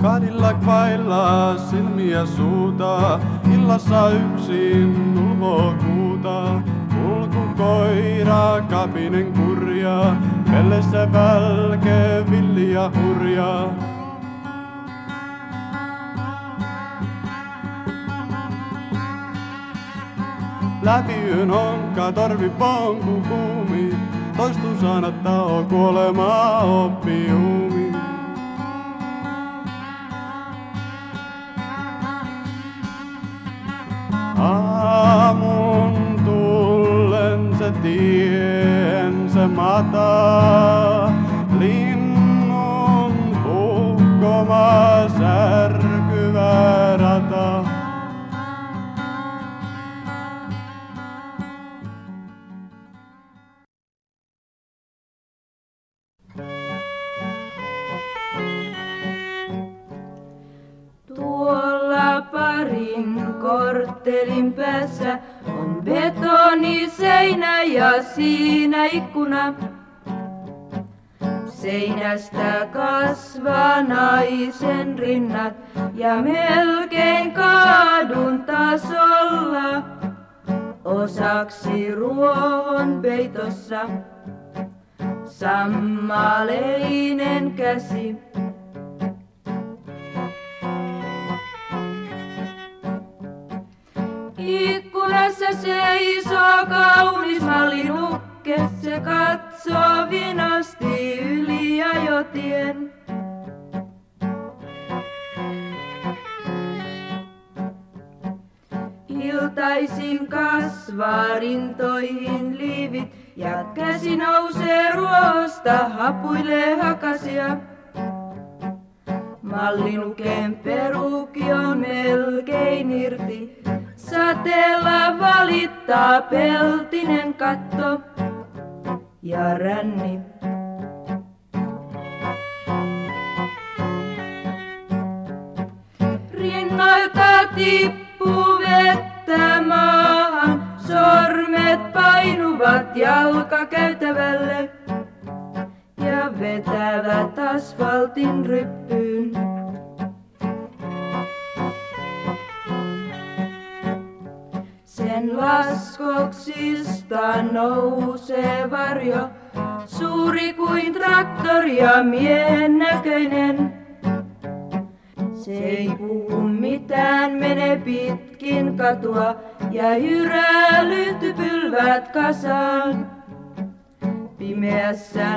Cadillac vailla silmiä suuta, illassa yksin ulvoo kuuta. Kulkukoira, kapinen kurja, pellessä välke, villi ja hurja. Läpi yön honka, torvi ponku kuumi, toistuu sanattaa kuolemaa oppiumi. Aamun tullen se tien se mataa, linnun puhkoma särkyvä rata. Tuolla parin korttelin päässä on betoniseinä ja siinä ikkuna. Seinästä kasvaa naisen rinnat ja melkein kaadun tasolla. Osaksi ruohon peitossa sammaleinen käsi. Ikkunassa seisoo kaunis mallinukke, se katsoo vinasti yli ajotien. Iltaisin kasvaa rintoihin liivit ja käsi nousee ruosta, hapuilee hakasia. Mallinuken peruki on melkein irti. Sateella valittaa peltinen katto ja ränni. Rinnoilta tippuu vettä maahan, sormet painuvat jalkakäytävälle ja vetävät asfaltin ryppyyn. Sen laskoksista nousee varjo, suuri kuin traktori ja miehen näköinen. Se ei puhu mitään, menee pitkin katua ja jyrää lyhtypylvät kasaan. Pimeässä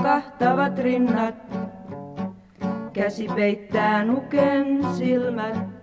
nuokahtavat rinnat, käsi peittää nuken silmät.